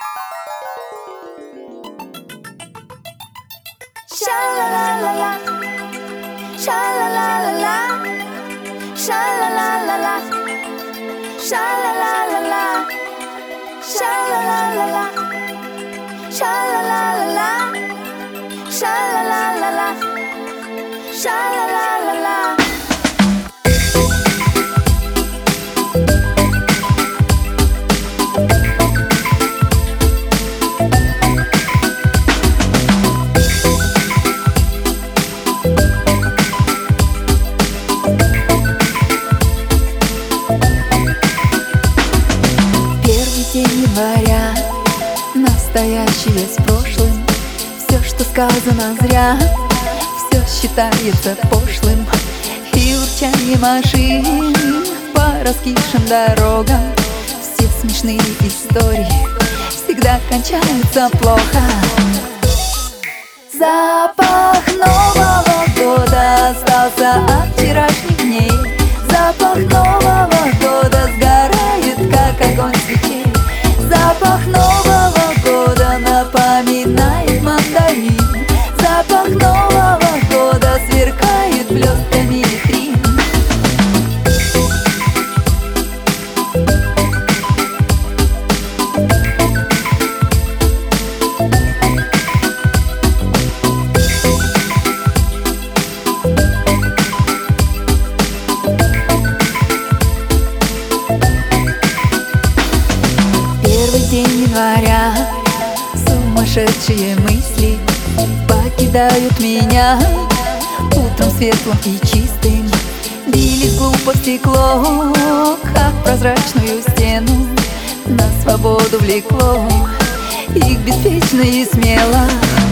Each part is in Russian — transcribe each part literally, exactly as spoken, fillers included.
Ша-ла-ла-ла-ла, ша-ла-ла-ла-ла, ша-ла-ла-ла-ла, ша-ла-ла-ла-ла, ша-ла-ла-ла-ла, ша-ла-ла-ла-ла, ша-ла-ла-ла-ла, ша-ла-ла-ла-ла. День января, настоящее с прошлым. Все, что сказано зря, все считается пошлым. И урчанье машин по раскисшим дорогам. Все смешные истории всегда кончаются плохо. Запах Нового года остался от вчерашних дней. Запах Нового года сгорает, как огонь свечей. Запах Нового года напоминает мандарин. Запах Нового года сверкает блестками витрин. Первый день января, сумасшедшие мысли покидают меня. Утром светлым и чистым бились глупо в стекло, как прозрачную стену на свободу влекло их беспечно и смело.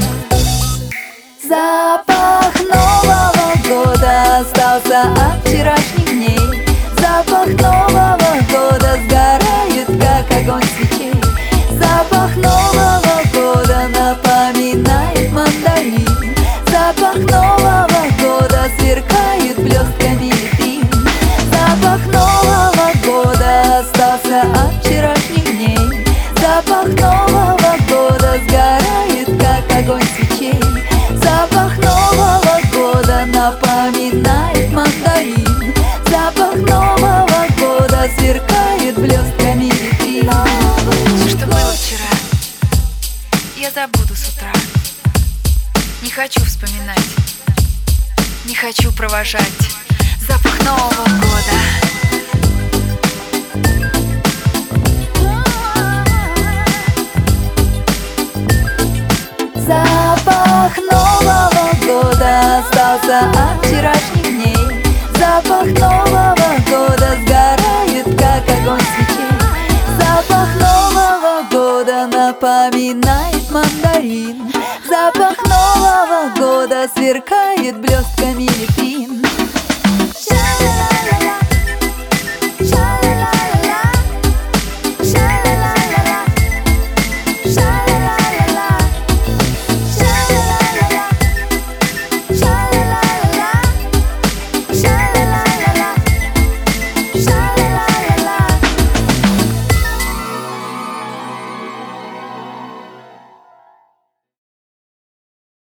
Запах Нового года остался от вчерашних дней. Запах Нового года сгорает, как огонь свечей. Запах Нового года напоминает мандарин. Запах Нового года сверкает блестками витрин. Запах Нового года остался от вчерашних дней. Запах Нового года сгорает, как огонь свечей. Запах Нового года напоминает мандарин. Запах Нового года сверкает блестками витрин. Все, что было вчера, я забуду с утра. Не хочу вспоминать, не хочу провожать запах Нового года. Запах Нового года остался от вчерашних дней. Запах Нового года сгорает, как огонь свечей. Запах Нового года напоминает мандарин. Запах Нового года сверкает